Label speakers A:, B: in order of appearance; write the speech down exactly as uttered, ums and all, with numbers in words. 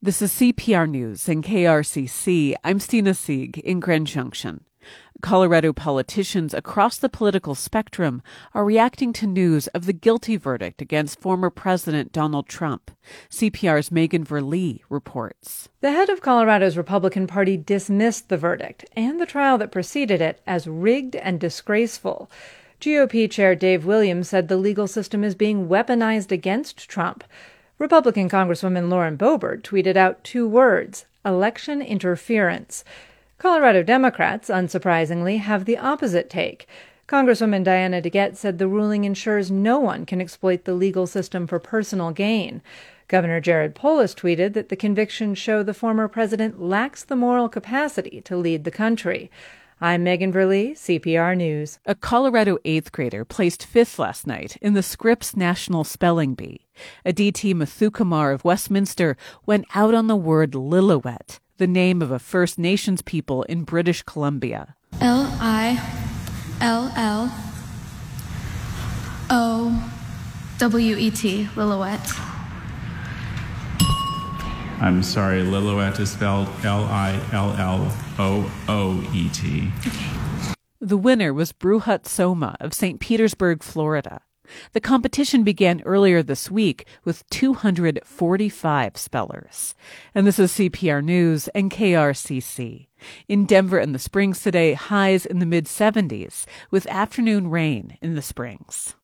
A: This is C P R News and K R C C. I'm Stina Sieg in Grand Junction. Colorado politicians across the political spectrum are reacting to news of the guilty verdict against former President Donald Trump. C P R's Megan Verlee reports.
B: The head of Colorado's Republican Party dismissed the verdict and the trial that preceded it as rigged and disgraceful. G O P Chair Dave Williams said the legal system is being weaponized against Trump. Republican Congresswoman Lauren Boebert tweeted out two words: election interference. Colorado Democrats, unsurprisingly, have the opposite take. Congresswoman Diana DeGette said the ruling ensures no one can exploit the legal system for personal gain. Governor Jared Polis tweeted that the convictions show the former president lacks the moral capacity to lead the country. I'm Megan Verlee, C P R News.
A: A Colorado eighth grader placed fifth last night in the Scripps National Spelling Bee. Aditi Muthukumar of Westminster went out on the word Lillooet, the name of a First Nations people in British Columbia.
C: L I L L O W E T, Lillooet.
D: I'm sorry, Lillooet is spelled L I L L O O E T.
C: Okay.
A: The winner was Bruhat Soma of Saint Petersburg, Florida. The competition began earlier this week with two hundred forty-five spellers. And this is C P R News and K R C C. In Denver and the Springs today, highs in the mid seventies with afternoon rain in the Springs.